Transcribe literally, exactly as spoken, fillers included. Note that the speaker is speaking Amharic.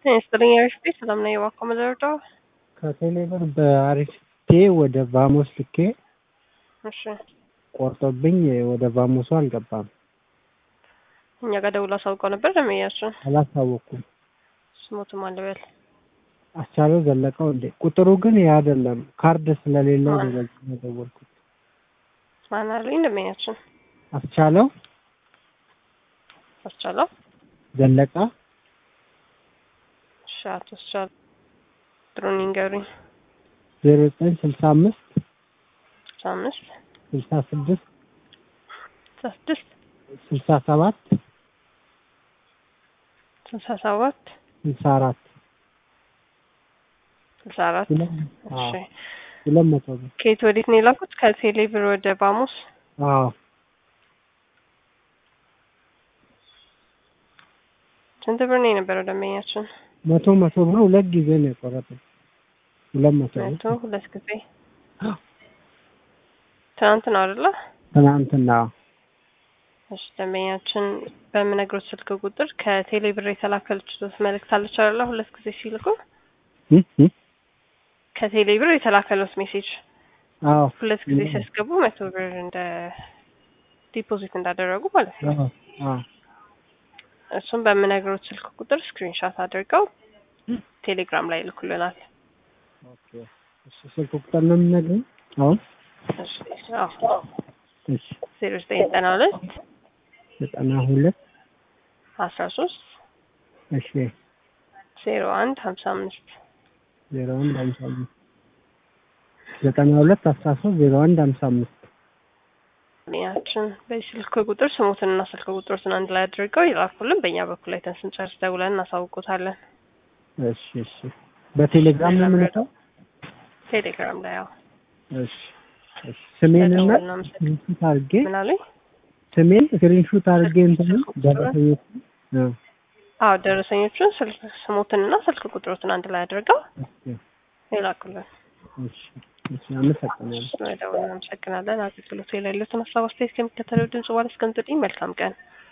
ይስጥልኝ አሪፍ ሰላም ነው የዋኮ መዘርዶ ከቴሌብር በአሪፍቴ ወደ ቫሞስ ልኬ እሺ ቆርጦብኝ ወደ ቫሞሱ አልገባም። እኛ ጋር ደውላ ሳውቀው ነበር ለሚያቸው አላሳወኩም። ስሞትም አለበል አስቻለው ዘለቀው እንዴ ቁጥሩ ግን ያ አይደለም ካርድ ስለሌለው ነው የደወልኩት። ማን አለኝ እንደሚያቸው አስቻለው አስቻለው ዘለቀ ሻት ሻት ትሮኒንገሪ ዜሮ ዘጠኝ ስልሳ አምስት ስልሳ አምስት ስልሳ ስድስት ስልሳ ስድስት ስልሳ ሰባት ስልሳ ሰባት ስልሳ አራት ስልሳ አራት እሺ ለመቶ ከየት ወዴት ነው የላኩት? ከቴሌብር ወደ ቫሞስ? አዎ ስንት ብር ነው የነበረው ደንበኛችን? መቶ መቶ ብር ሁለት ጊዜ ነው የቆረጠው። ሁለት መቶ መቶ ሁለት ጊዜ ትናንት ነው አይደለ? ትናንትና። እሺ ደንበኛችን በምነግሮት ስልክ ቁጥር ከቴሌብር የተላከለችው መልእክት አለች አይደለ? ሁለት ጊዜ ሲልኩ እህ ከቴሌብር የተላከለው ሜሴጅ አዎ ሁለት ጊዜ ሲያስገቡ መቶ ብር እንደ ዲፖዚት እንዳደረጉ ማለት ነው። አዎ እሱም በምነግሮት ስልክ ቁጥር ስክሪንሾት አድርገው ቴሌግራም ላይ ልኩልናል። ኦኬ እሺ ስልክ ቁጥር ነው የምነግረው? አዎ እሺ አዎ እሺ ዜሮ ዘጠኝ ዘጠና ሁለት ዘጠና ሁለት አስራ ሶስት እሺ ዜሮ አንድ ሀምሳ አምስት ዜሮ አንድ ሀምሳ አምስት ዘጠና ሁለት አስራ ሶስት ዜሮ አንድ ሀምሳ አምስት ያችን በስልክ ቁጥር ስሙትንና ስልክ ቁጥሩን አንድ ላይ አድርገው ይላኩልን። በእኛ በኩል ላይ ተንስንጨርስ ደውለን እናሳውቁታለን። እሺ እሺ በቴሌግራም ነው የምልከው? ቴሌግራም ላይ አዎ። እሺ እሺ ስሜንና ስክሪንሹት አድርጌ ምን አለኝ? ስሜን ስክሪንሹት አድርጌ እንትን ደረሰኞች አዎ ደረሰኞቹን ስልክ ስሙትንና ስልክ ቁጥሩን አንድ ላይ አድርገው ይላኩልን። እሺ እሺ አመሰግናለሁ። ደውለን እናመሰግናለን። አገልግሎቱ የሌሉትን ሀሳብ አስተያየት ከሚከተለው ድምጽ በኋላ እስከምትጠኝ መልካም ቀን